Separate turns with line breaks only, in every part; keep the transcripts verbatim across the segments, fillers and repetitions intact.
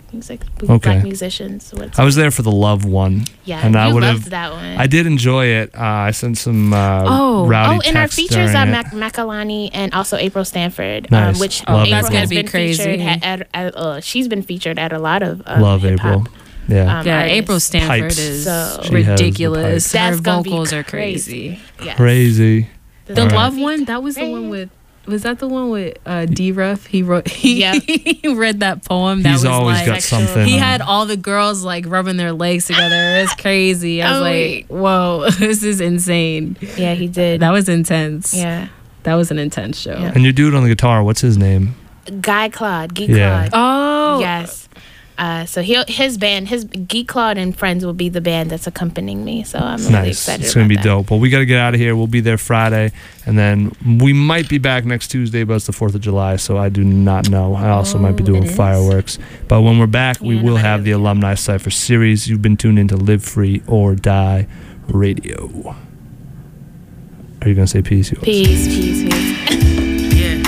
music, with
Okay.
black musicians. What's
I was there for the Love one.
Yeah,
and I
you
would
loved
have.
that one.
I did enjoy it. Uh, I sent some uh,
Oh,
rowdy
oh, and our
texts
features
during
are
it.
Mac- Makalani and also April Stanford,
Nice.
um, which
Love
April
April.
has
That's
been
gonna be crazy.
featured. At, at, at, uh, she's been featured at a lot of um,
Love
hip-hop,
April. Yeah.
um,
Yeah,
artists.
April Stanford
Pipes.
is
So-
She has the
ridiculous.
pipes.
That's
Her
gonna be
vocals are
crazy.
crazy.
Yes.
Crazy.
The
All right.
Love one, that was the one with. Was that the one with uh, D. Ruff? He wrote. He,
Yep.
he read that poem. That
He's
was
always
like,
got something.
He
um,
had all the girls like rubbing their legs together. It's crazy. I was
Oh,
like,
wait.
whoa, this is insane.
Yeah, he did.
That was intense.
yeah.
That was an intense show.
Yeah.
And your dude on the guitar, what's his name?
Guy Claude, Geek
Yeah.
Claude.
Oh.
Yes. Uh, so he his band, his Geek Claude and Friends will be the band that's accompanying me. So I'm really
Nice.
excited.
It's going to be
about that.
dope. Well, we got to get out of here. We'll be there Friday. And then we might be back next Tuesday, but it's the fourth of July, so I do not know. I also might be
Oh,
doing
it is?
fireworks. But when we're back, we
Yeah,
will
nobody
have the Alumni Cypher series. You've been tuned into Live Free or Die Radio. Are you going to say peace? Yours?
Peace, peace, peace.
Yeah.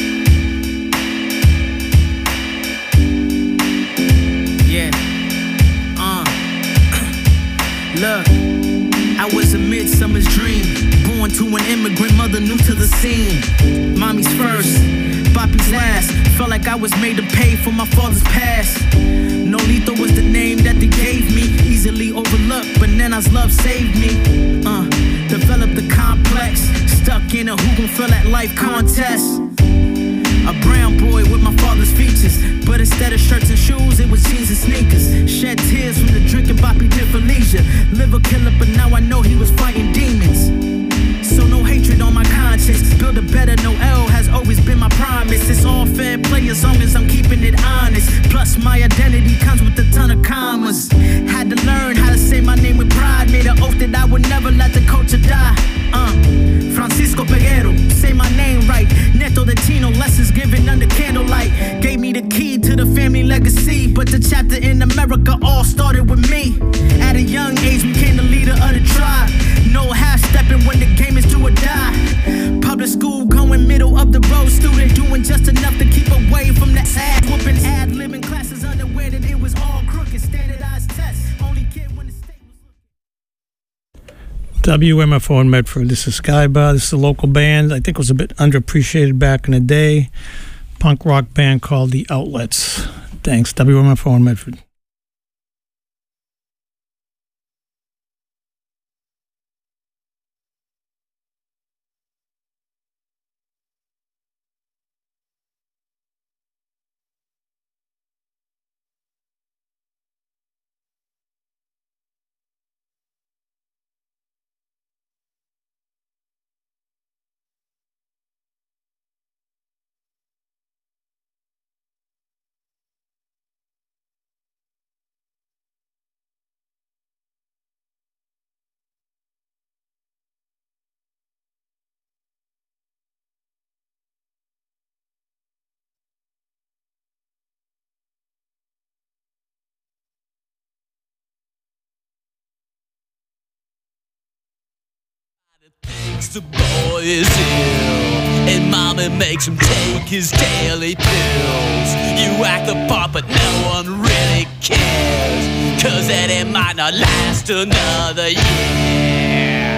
Yeah. Uh. Look, I was a midsummer's dream. Born to an immigrant mother new to the scene. Mommy's first, Papi's last. Felt like I was made to pay for my father's past. Nolito was the name that they gave me. Easily overlooked, but Nana's love saved me. Uh, developed the complex. Stuck in a who gon' feel that life contest. A brown boy with my father's features, but instead of shirts and shoes, it was jeans and sneakers. Shed tears from the drinking Boppy did for leisure. Liver killer, but now I know he was fighting demons. So no hatred on my conscience. Build a better Noel has always been my promise. It's all fair play as long as I'm keeping it honest. Plus my identity comes with a ton of commas. Had to learn how to say my name with pride. Made an oath that I would never let the culture die. Uh, Francisco Peguero, say my name right. Neto de Tino, lessons given under candlelight. Gave me the key to the family legacy. But the chapter in America all started with me. At a young age became the leader of the tribe. No half stepping when the game is do or die. Public school going middle of the road. Student doing just enough to keep away from the ad whooping, ad libbing classes unaware that it was all crooked. Standardized tests. Only kid when the state was.
W M F O in Medford. This is Skybar. This is a local band. I think it was a bit underappreciated back in the day. Punk rock band called The Outlets. Thanks. W M F O in Medford.
Thinks the boy is ill, and mama makes him take his daily pills. You act the part, but no one really cares, cause that it might not last another year.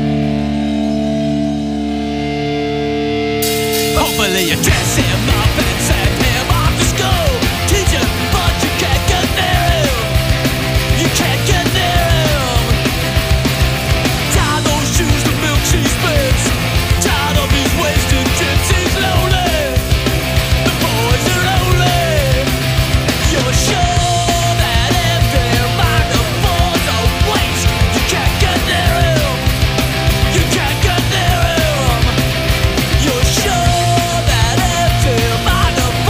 Hopefully you dress him up and send him off to school. Teach him, but you can't get near him. You can't get near him. Tie those shoes to milk she spits. Tired of his wasted trips, he's lonely. The boys are lonely. You're sure that every microphone's a waste. You can't get near him. You can't get near him. You're sure that every microphone's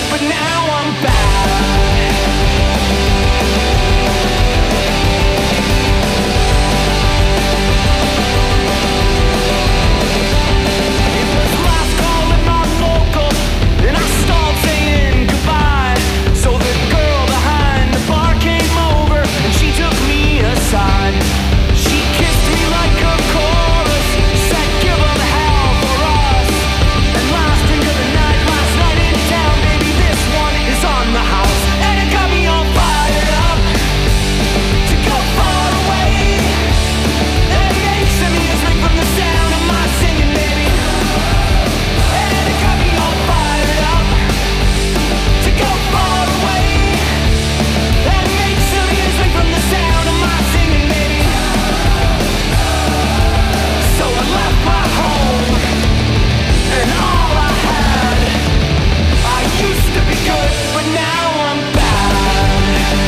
but now I'm bad. It was last call at my local, and I stalled saying goodbye. So the girl behind the bar came over, and she took me aside. She kissed me like a chorus, said give 'em hell for us. And last into the night, last night in town, baby, this one is on the house. And it got me all fired up to go far away. And it makes the music from the sound of my singing, baby. And it got me all fired up to go far away. And it makes the music from the sound of my singing, baby. So I left my home and all I had. I used to be good, but now I'm bad.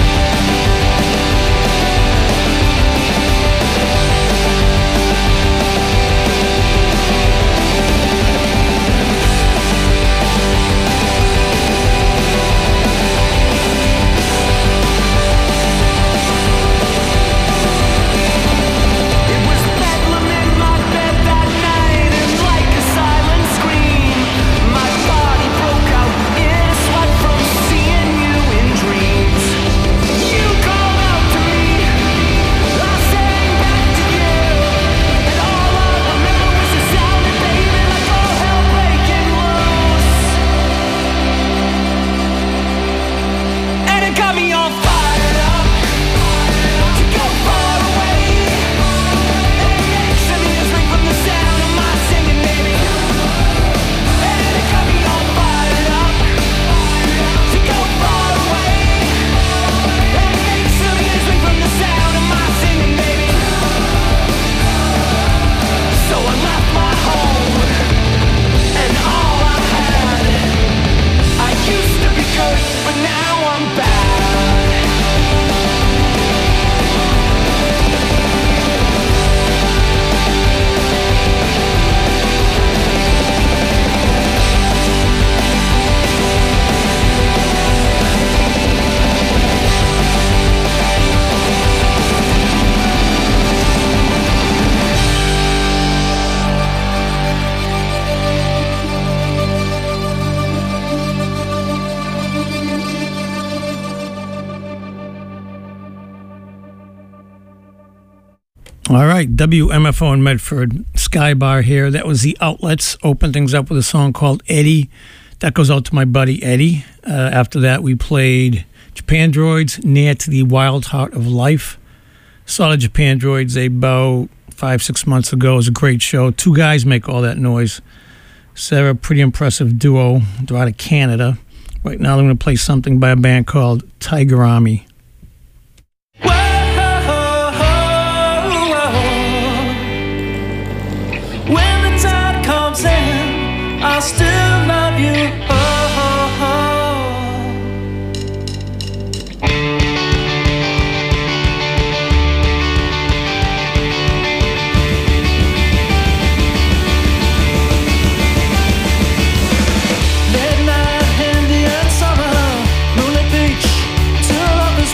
It was bedlam in my bed that night, and like a silent scream, my body broke out in a sweat from seeing you in dreams. You called out to me, I sang back to you, and all I remember was the sound of baby like all hell breaking loose. And it got me all fired up to go far away. And it makes the music from the sound of my singing, baby. And it got me all fired up to go far away. And it makes the music from the sound of my singing, baby. So I left my home and all I had. I used to be good, but now I'm bad.
All right, W M F O in Medford, Sky Bar here. That was the Outlets. Open things up with a song called Eddie. That goes out to my buddy Eddie. Uh, after that, we played Japan Droids, Near to the Wild Heart of Life. Saw the Japan Droids about five, six months ago. It was a great show. Two guys make all that noise. So they're a pretty impressive duo. They're out of Canada. Right now, I'm going to play something by a band called Tiger Army.
When the tide comes in, I'll still love you. Oh, oh, oh. Midnight, Indian summer, moonlit beach, two lovers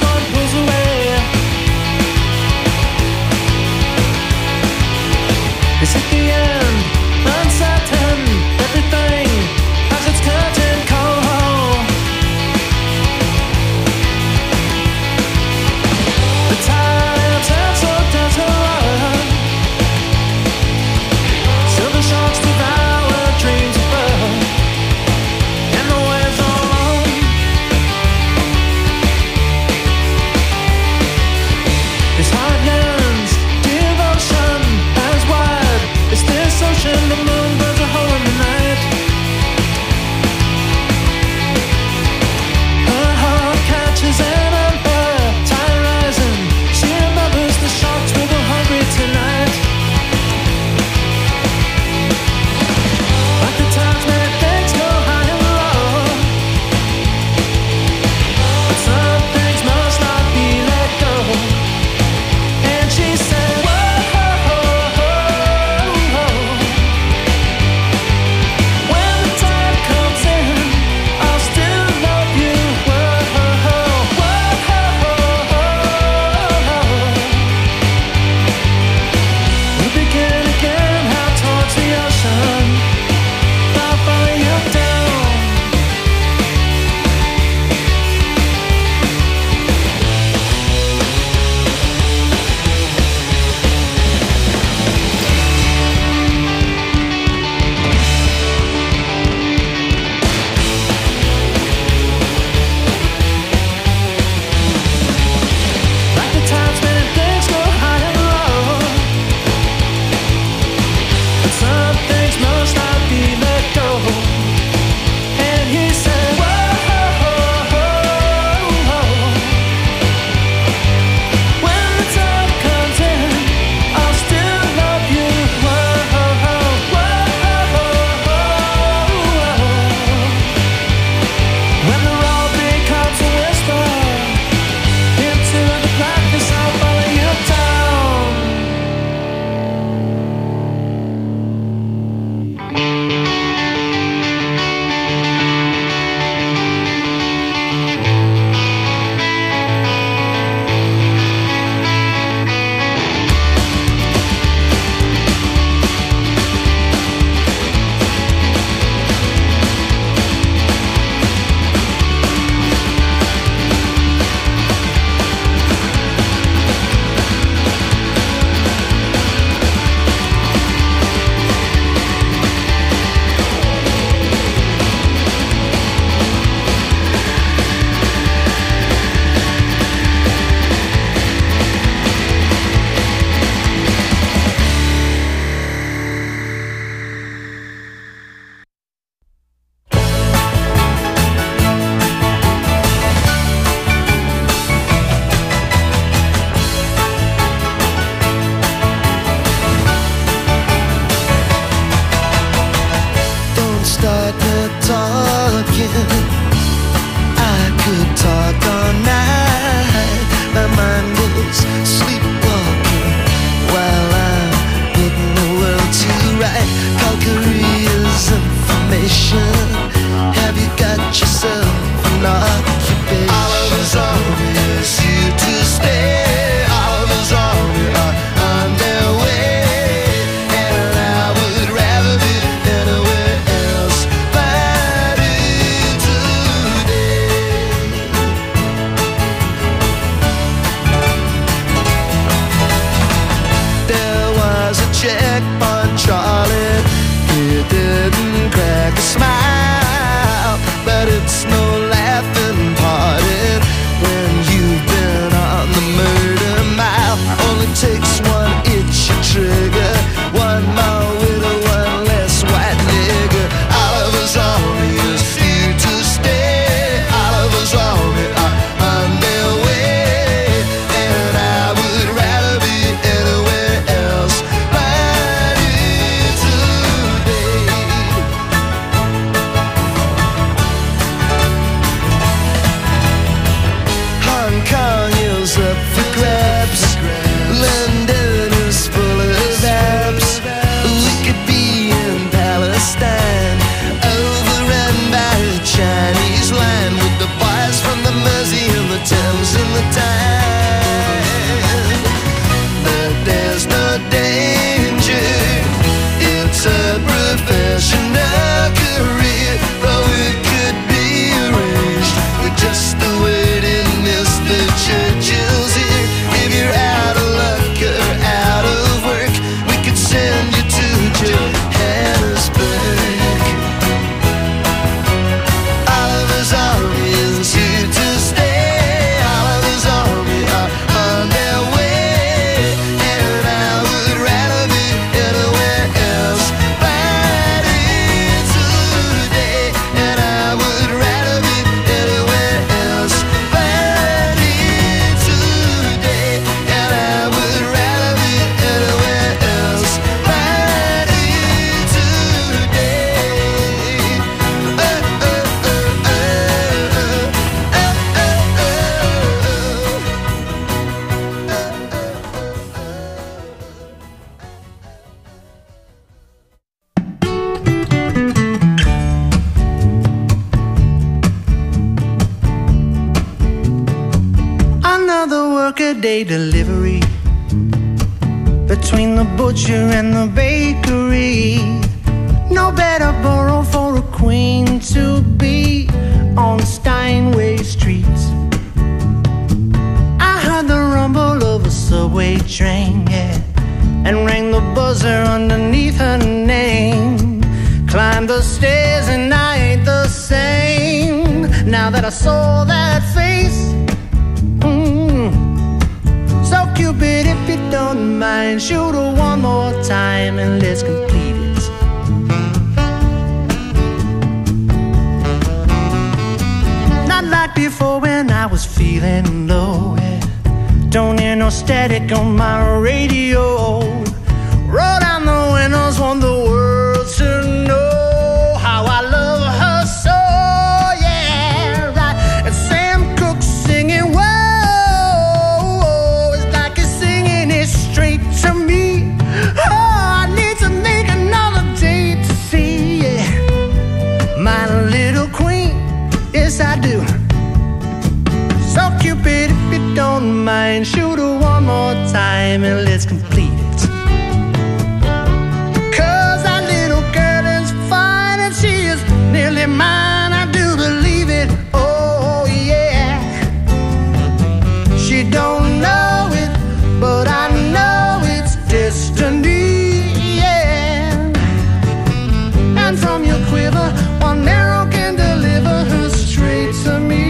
workaday delivery between the butcher and the bakery. No better borough for a queen to be on Steinway streets. I heard the rumble of a subway train, yeah, and rang the buzzer underneath her name. Climbed the stairs and I ain't the same now that I saw that face. Mm. So Cupid, if you don't mind, shoot her one more time and let's complete it. Not like before when I was feeling low, yeah. Don't hear no static on my radio. Roll down the windows, want the world to know how I love her so, yeah, right. And Sam Cooke singing, whoa, it's like he's singing it straight to me. Oh, I need to make another date to see, yeah, my little queen, yes I do. So Cupid, if you don't mind, shoot her one more time and let's complete it. Cause that little girl is fine and she is nearly mine, I do believe it, oh yeah. She don't know it, but I know it's destiny, yeah. And from your quiver, one arrow can deliver her straight to me.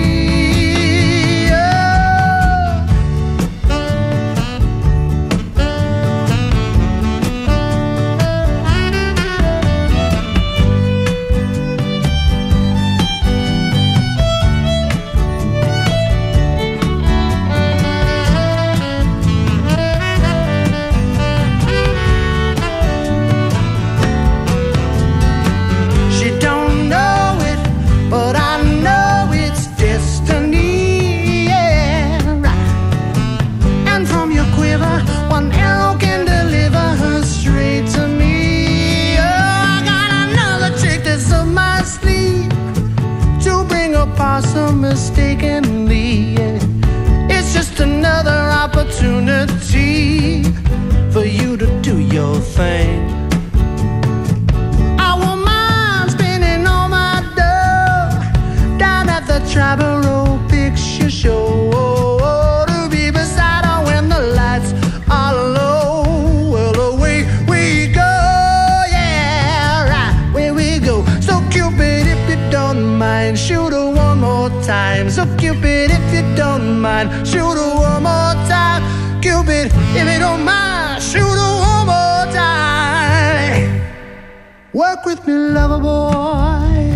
Mistakenly, yeah. It's just another opportunity for you to do your thing. I want mine spinning on my dough down at the Triborough Picture Show, to be beside her when the lights are low. Well, away we go, yeah, right, where we go. So Cupid, if you don't mind, shoot her one more time. So Cupid, if you don't mind, shoot her one more time. Cupid, if you don't mind, shoot her one more time. Work with me, lover boy.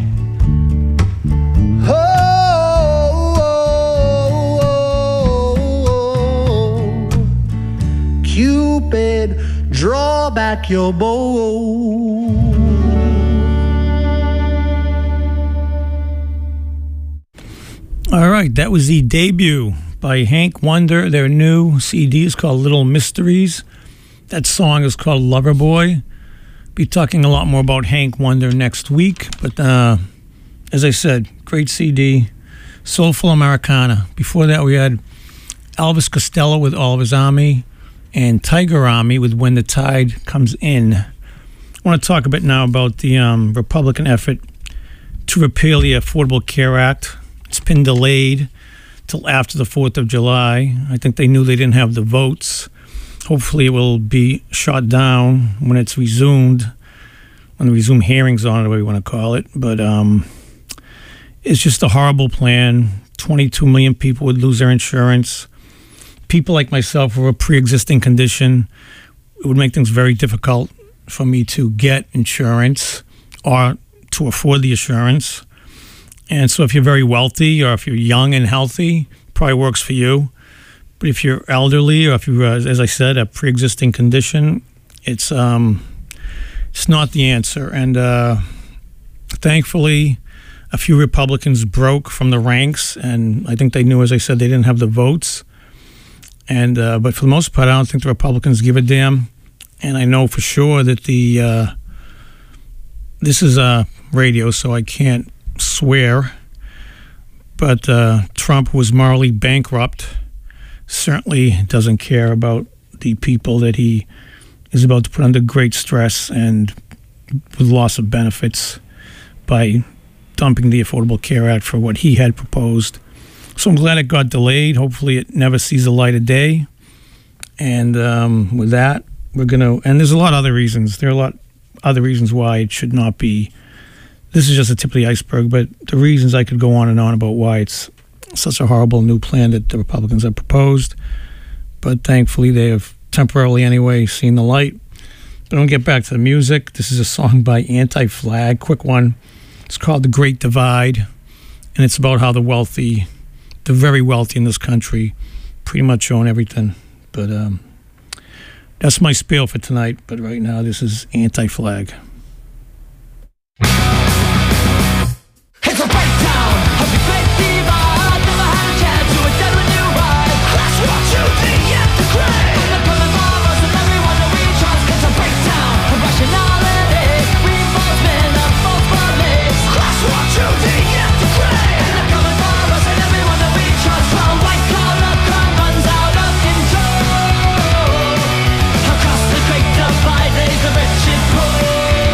Oh, oh, oh, oh. Cupid, draw back your bow.
All right, that was the debut by Hank Wonder. Their new C D is called Little Mysteries. That song is called Loverboy. Be talking a lot more about Hank Wonder next week. But uh, as I said, great C D, Soulful Americana. Before that, we had Elvis Costello with All of His Army and Tiger Army with When the Tide Comes In. I want to talk a bit now about the um, Republican effort to repeal the Affordable Care Act. It's been delayed till after the fourth of July. I think they knew they didn't have the votes. Hopefully it will be shot down when it's resumed, when they resume hearings on it, whatever you want to call it. But um, it's just a horrible plan. twenty-two million people would lose their insurance. People like myself with a pre-existing condition, it would make things very difficult for me to get insurance or to afford the insurance. And so if you're very wealthy or if you're young and healthy, probably works for you. But if you're elderly or if you, uh, as I said, a pre-existing condition, it's um, it's not the answer. And uh, thankfully, a few Republicans broke from the ranks, and I think they knew, as I said, they didn't have the votes. And uh, but for the most part, I don't think the Republicans give a damn. And I know for sure that the uh, this is a radio, so I can't swear, but uh, Trump was morally bankrupt certainly doesn't care about the people that he is about to put under great stress and with loss of benefits by dumping the Affordable Care Act for what he had proposed. So I'm glad it got delayed. Hopefully it never sees the light of day. And um, with that, we're going to, and there's a lot of other reasons. There are a lot other reasons why it should not be. This is just a tip of the iceberg, but the reasons I could go on and on about why it's such a horrible new plan that the Republicans have proposed. But thankfully they have temporarily anyway seen the light. But I'll get back to the music. This is a song by Anti-Flag, quick one. It's called The Great Divide, and it's about how the wealthy, the very wealthy in this country, pretty much own everything. But um, that's my spiel for tonight. But right now, this is Anti-Flag.
It's a breakdown of the great divide. Never had a chance to attend when you ride. That's what you think you have to crave. And they're coming for us and everyone that we trust. It's a breakdown of rationality. Reinforcement of false beliefs. That's what you think you have to crave. And they're coming for us and everyone that we trust. While white collar crime runs out of control. Across the great divide lays the rich and poor.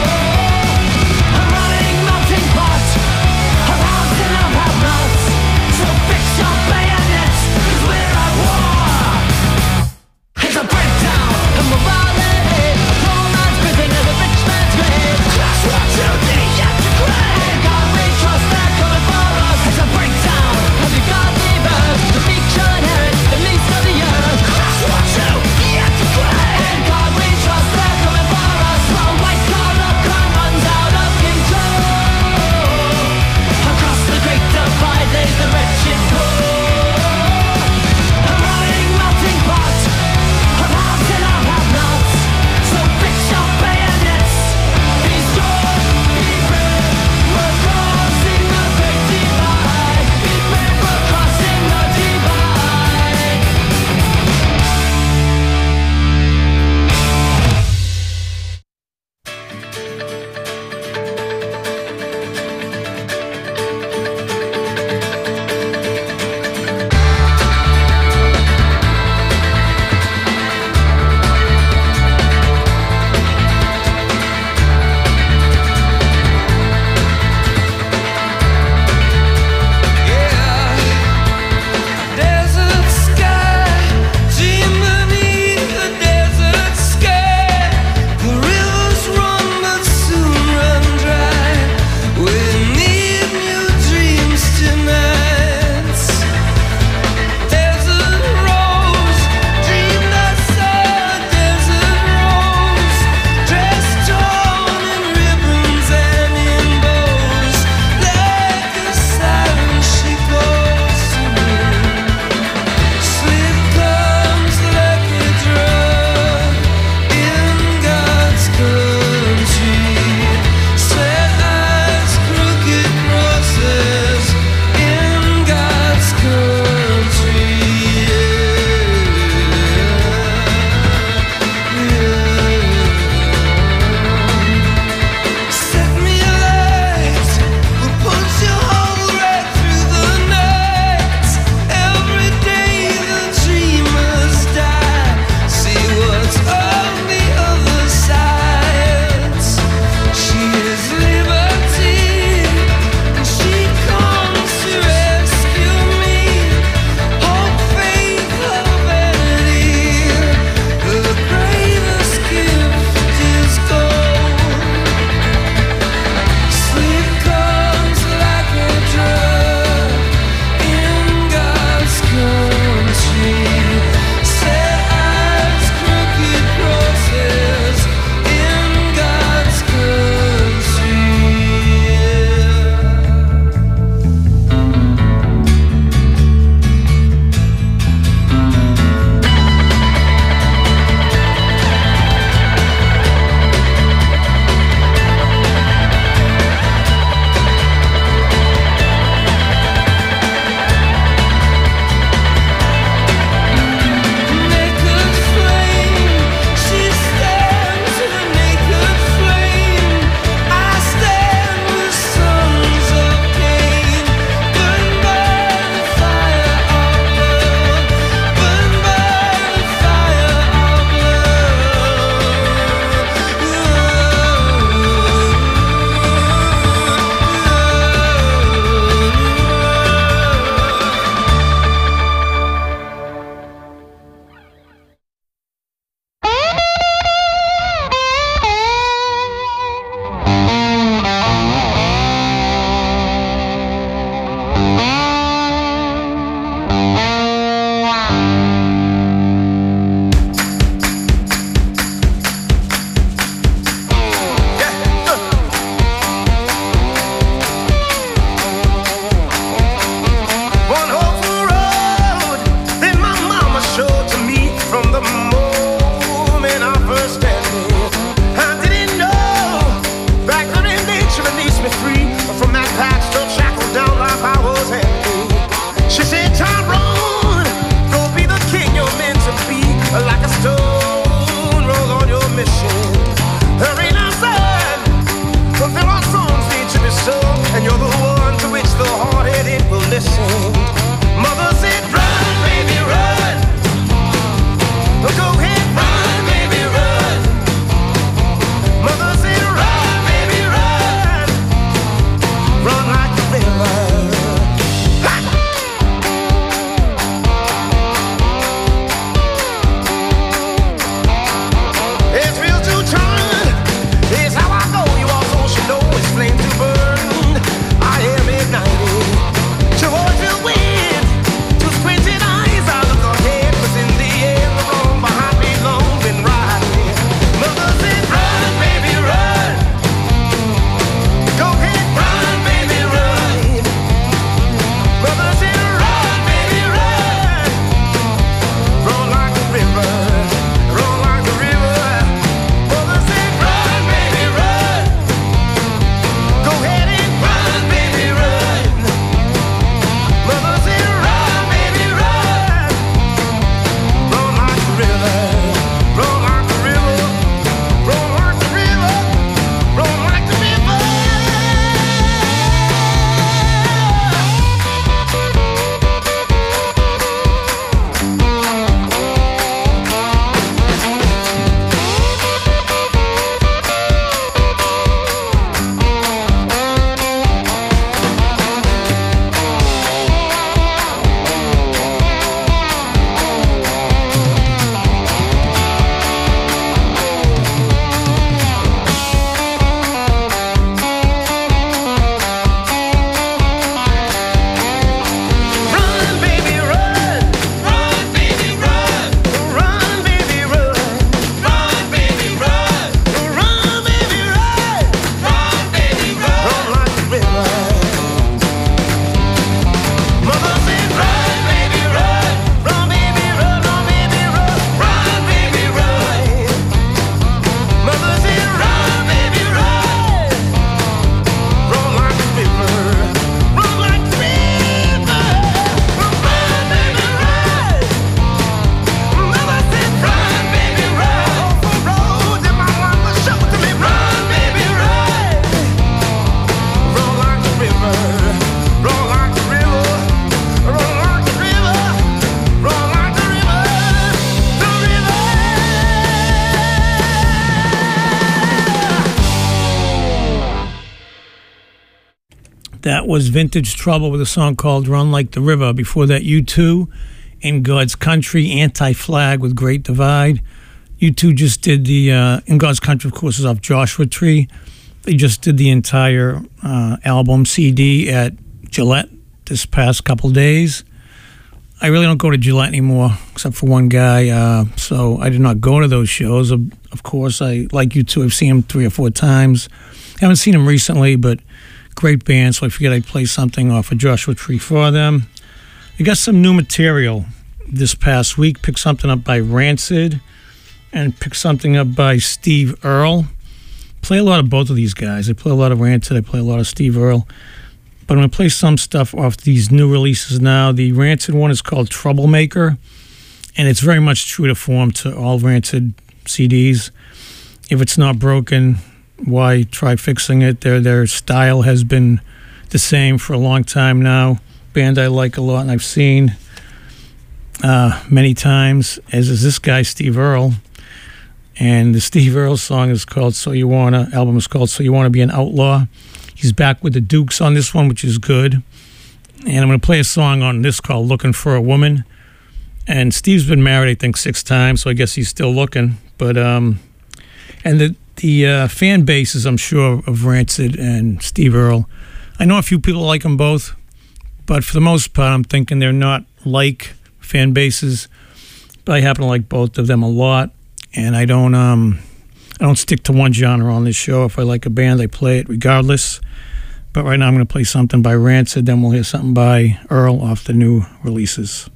That was Vintage Trouble with a song called Run Like the River. Before that, U two, In God's Country, Anti-Flag with Great Divide. U two just did the, uh, In God's Country, of course, is off Joshua Tree. They just did the entire uh, album C D at Gillette this past couple days. I really don't go to Gillette anymore, except for one guy, uh, so I did not go to those shows. Of, of course, I like U two, I've seen him three or four times. Haven't seen him recently, but great band, so I figured I'd play something off of Joshua Tree for them. I got some new material this past week. Picked something up by Rancid and picked something up by Steve Earle. Play a lot of both of these guys. I play a lot of Rancid, I play a lot of Steve Earle. But I'm going to play some stuff off these new releases now. The Rancid one is called Troublemaker, and it's very much true to form to all Rancid C Ds. If it's not broken, why try fixing it? Their their style has been the same for a long time now. Band I like a lot and I've seen uh, many times, as is this guy, Steve Earle. And the Steve Earle song is called So You Wanna, album is called So You Wanna Be an Outlaw. He's back with the Dukes on this one, which is good. And I'm going to play a song on this called Looking for a Woman. And Steve's been married, I think, six times, so I guess he's still looking. But, um, and the, the uh, fan bases, I'm sure, of Rancid and Steve Earle. I know a few people like them both, but for the most part, I'm thinking they're not like fan bases. But I happen to like both of them a lot. And I don't, um, I don't stick to one genre on this show. If I like a band, I play it regardless. But right now I'm going to play something by Rancid, then we'll hear something by Earle off the new releases.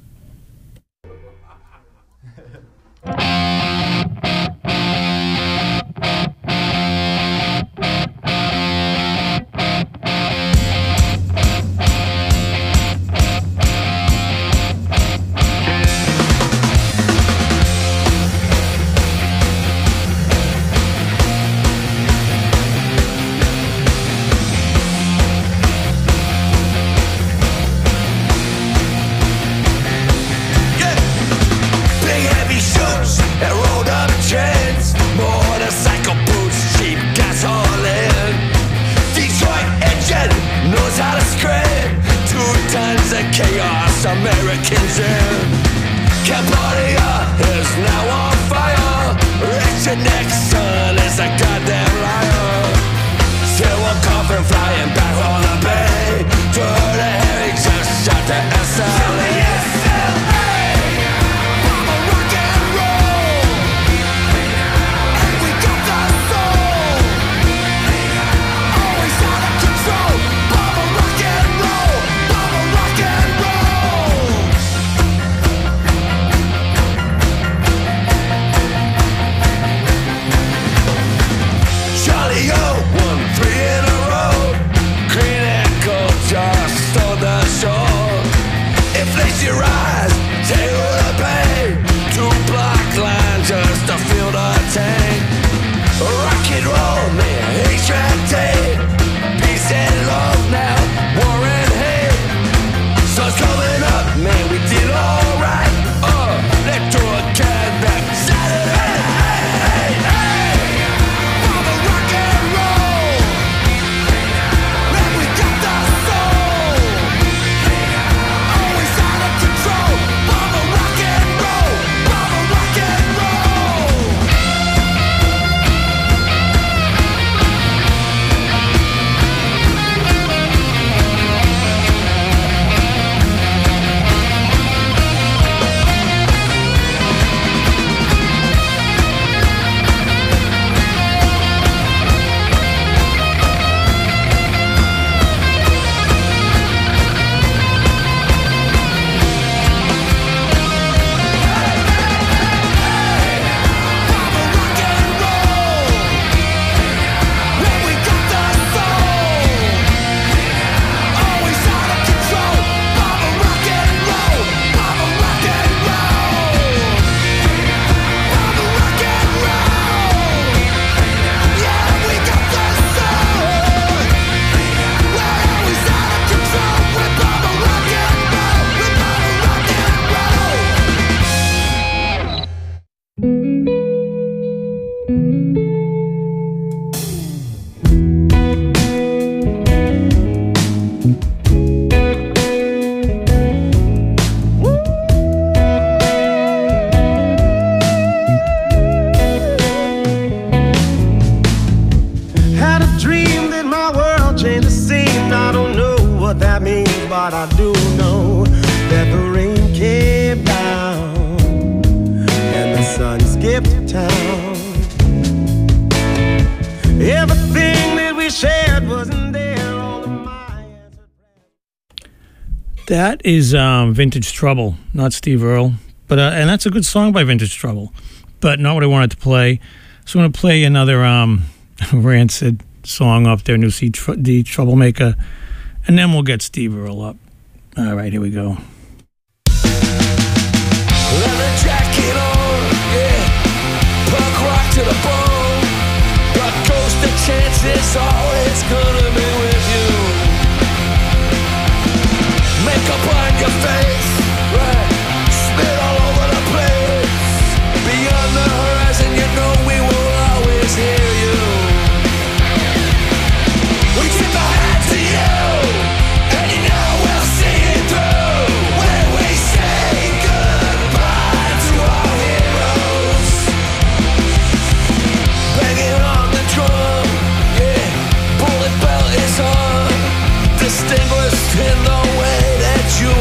Americans in Cambodia is now on fire. Richard Nixon is a goddamn liar. Still one coffin flying back on the bay. Dirty Harry just shot the S L A. Your
town. Everything that we shared wasn't there. All of my
That is um, Vintage Trouble, not Steve Earle. But uh, and that's a good song by Vintage Trouble, but not what I wanted to play. So I'm going to play another um, Rancid song off their new C Tr- D Troublemaker, and then we'll get Steve Earle up. All right, here we go.
Leather jacket on, yeah. Punk rock to the bone. But ghost of chance is always gonna be with you. Makeup on your face, right? Spit all over the place. Beyond the horizon, you know we will always hear you. We tip our hat to you, and you know we'll see it through. When we say goodbye to our heroes, banging on the drum, yeah. Bullet belt is on, distinguished in the way that you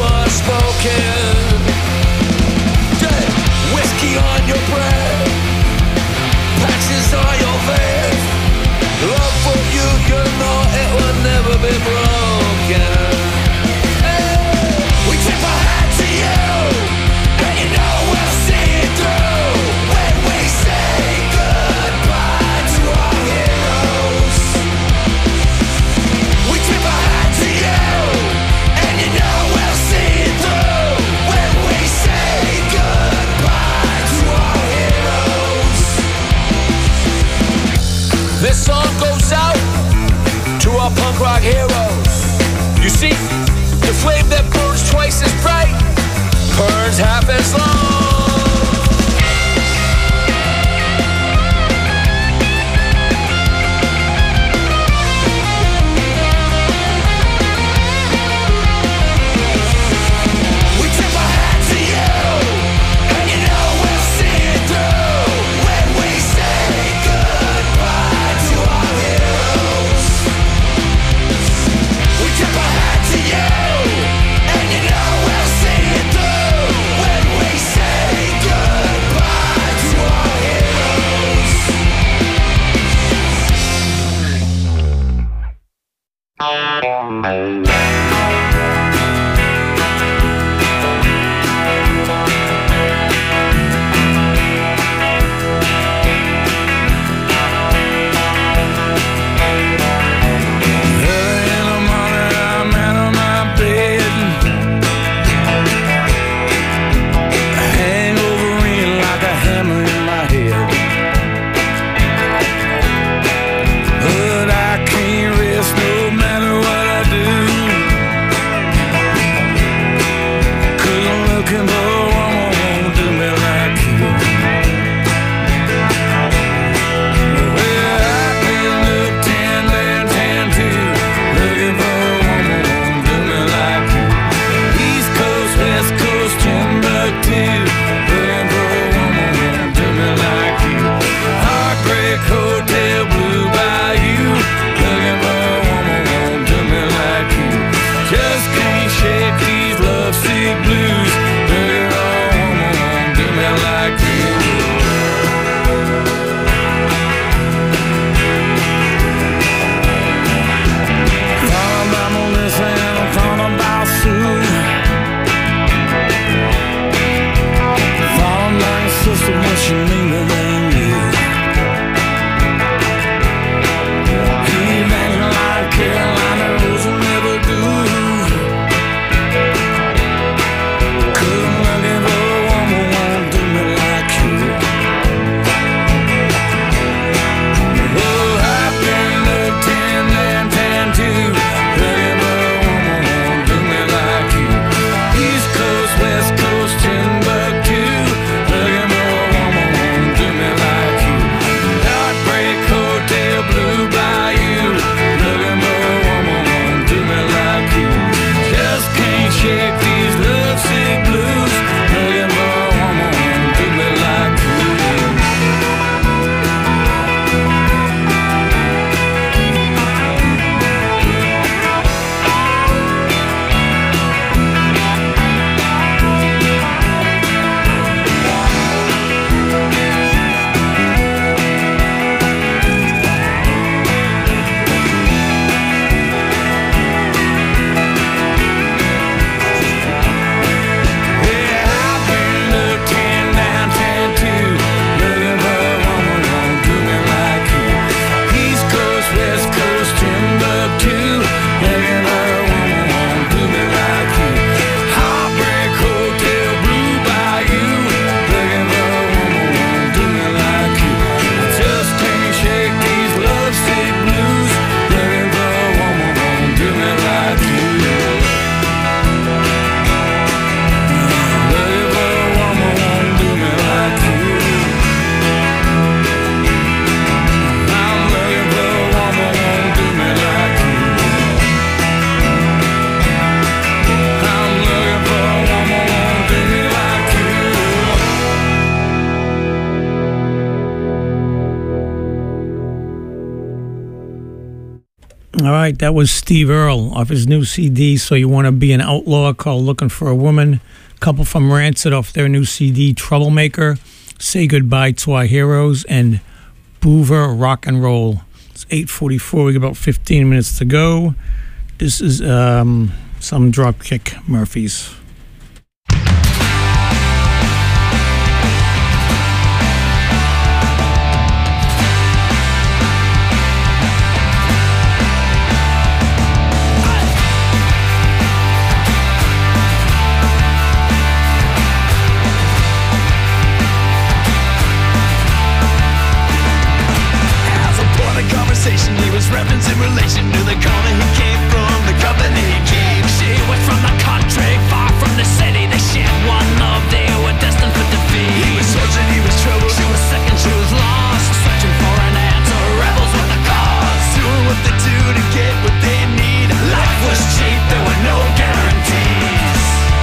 All right, that was Steve Earle off his new C D, So You Want to Be an Outlaw, called Looking for a Woman. Couple from Rancid off their new C D, Troublemaker, Say Goodbye to Our Heroes, and Boover Rock and Roll. It's eight forty-four, we got about fifteen minutes to go. This is um, some Dropkick Murphys.
He was referenced in relation to the corner he came from, the company he keeps. She was from the country, far from the city. They shared one love, they were destined for defeat. He was searching, he was troubled, she was second, she was lost, searching for an answer, rebels with the cause, doing what they do to get what they need. Life was cheap, there were no guarantees.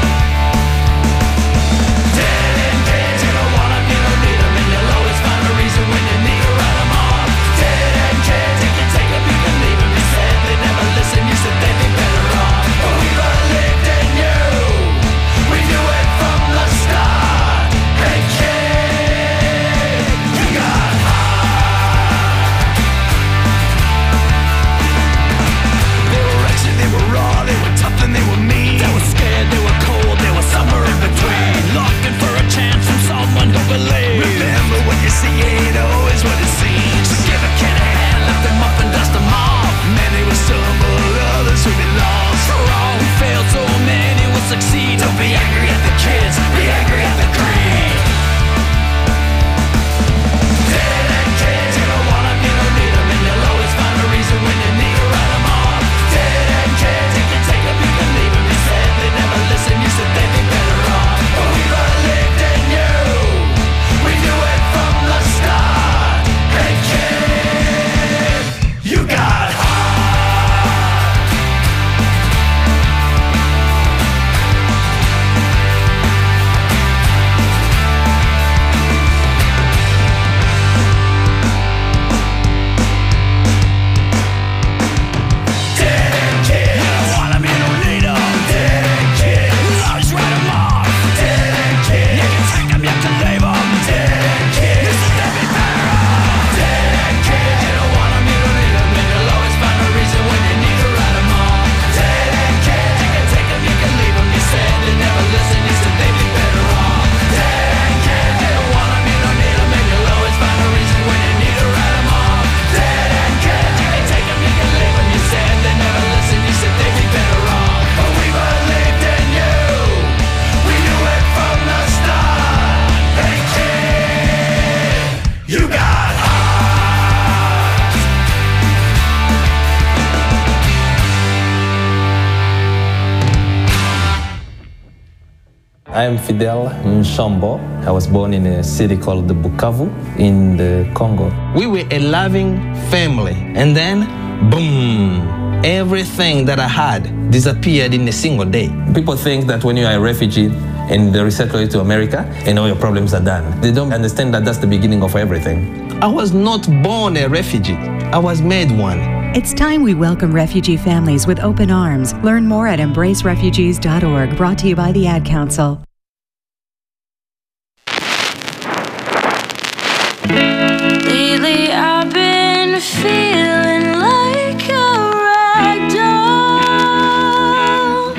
Dead end kids, you don't want 'em, you don't need 'em, and you'll always find a reason when you need to write 'em off. Dead end kids, you can take 'em, you can leave 'em. You said they never listen, you said they'd be better off. But we believed in you, we knew it from the start. Hey kid, you got hot. They were wretched, they were raw, they were tough and they were mean. They were scared, they were cold, they were somewhere in between. Looking for a chance from someone who believes. Remember what you see ain't always what it seems. So give a kid a hand, lift them up and dust them off. Many will stumble, others will be lost. For all who failed, so many will succeed. Don't be angry at the kids, be angry at the greed. Dead end kids, you don't want 'em, you don't need 'em, and you'll always find a reason when you need to write 'em off. Dead end kids, you can take 'em, you can leave 'em. You said they never listen, you said they'd be better off. But we believed in you, we knew it from the start. Hey kid, you got hot. Dead end kid, you don't want 'em, you don't need 'em. Dead end kid, you'll always write 'em off. Dead end kid, you can take 'em, you can leave 'em. Dead end kid, you said they'd be better off. Dead end kid, you don't want 'em, you don't need 'em, and you'll always find a reason when you need to write 'em off. Dead end kid, you can take 'em, you can leave 'em. You said they never listen, you said they'd be better off. Dead end kid, you don't want 'em, you don't need 'em, and you'll always find a reason when you need to write 'em off. Dead end kid, you can take 'em, you can leave 'em. You said they never listen, you said they'd be better off. But we believed in you, we knew it from the start. Hey kid, you got hot.
I am Fidel Nshambo. I was born in a city called Bukavu in the Congo. We were a loving family, and then, boom, everything that I had disappeared in a single day. People think that when you are a refugee and they resettle you to America and all your problems are done, they don't understand that that's the beginning of everything. I was not born a refugee. I was made one.
It's time we welcome refugee families with open arms. Learn more at embrace refugees dot org, brought to you by the Ad Council.
Lately I've been feeling like a rag doll.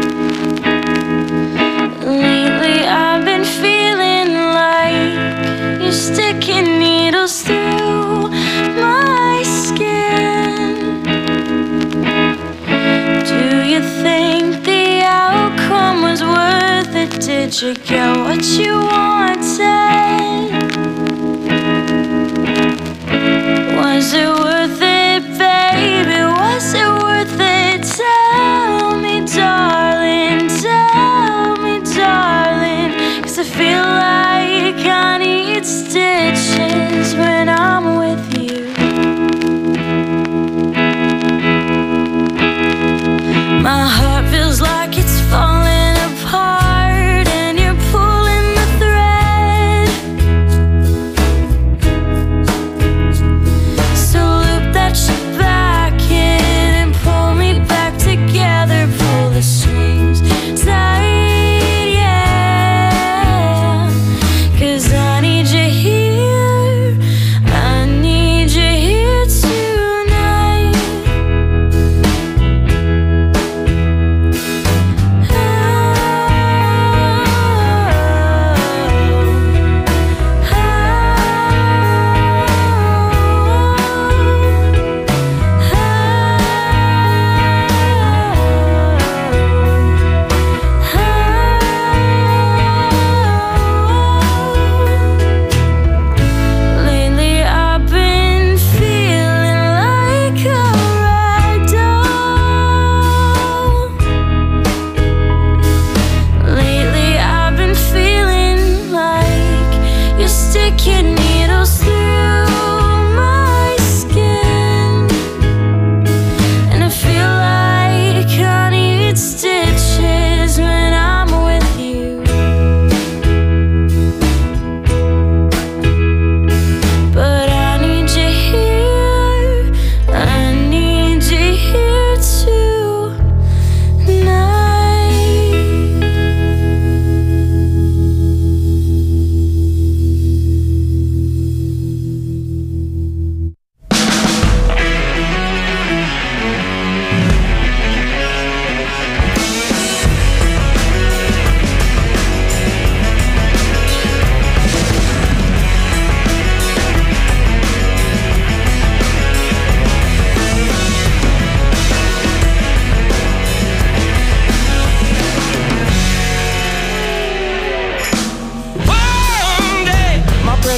Lately I've been feeling like you're sticking needles through my skin. Do you think the outcome was worth it? Did you get what you wanted? Was it worth it, baby? Was it worth it? Tell me, darling, tell me, darling. 'Cause I feel like I need stitches when I'm with you. My heart feels like it's falling apart, and you're pulling the thread.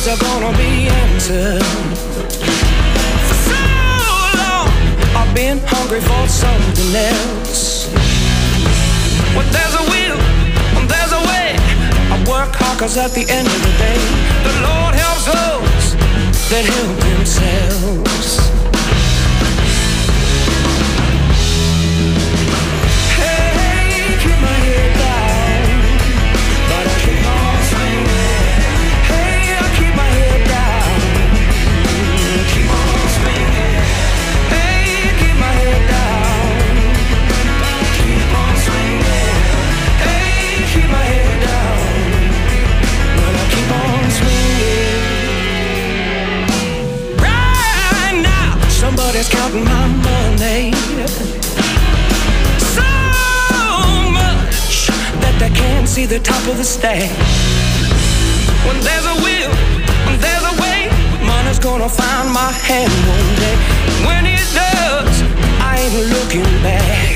prayers are gonna be answered. For so long, I've been hungry for something else. When there's a will, when there's a way, I work hard 'cause at the end of the day, the Lord helps those that help themselves. Somebody's counting my money, so much that they can't see the top of the stack. When there's a will, when there's a way, money's gonna find my hand one day. When it does, I ain't looking back.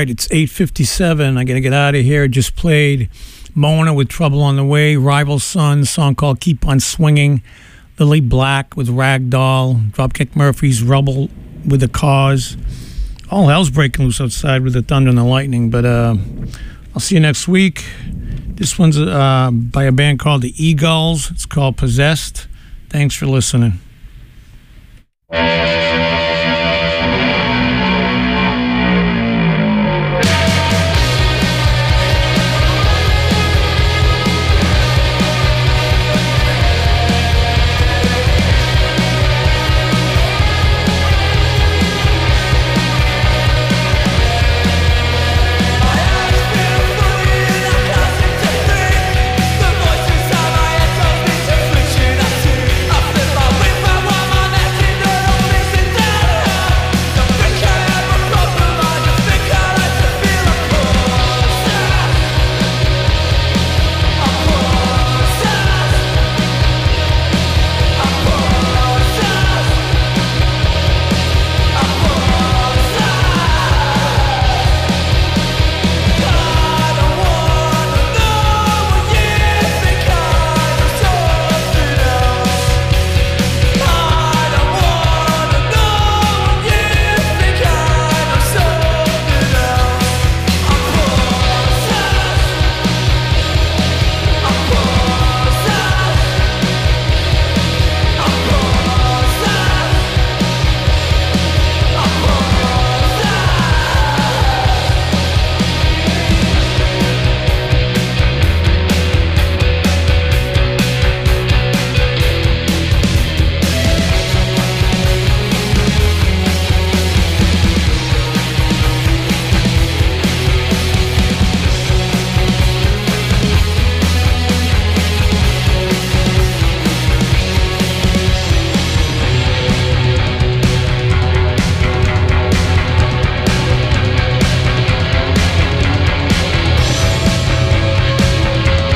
right, it's eight fifty-seven. I got to get out of here. Just played Mona with Trouble on the Way, Rival Sons, song called Keep on Swinging, Lily Black with Ragdoll, Dropkick Murphys, Rubble with The Cause. All hell's breaking loose outside with the thunder and the lightning, but uh, I'll see you next week. This one's uh, by a band called the Eagles. It's called Possessed. Thanks for listening.